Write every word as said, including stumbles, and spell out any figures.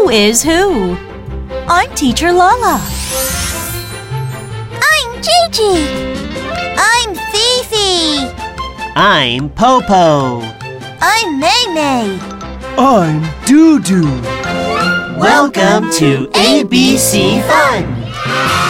Who is who? I'm Teacher Lala. I'm Gigi. I'm Fifi. I'm Popo. I'm Maymay. I'm Doo Doo. Welcome to A B C Fun!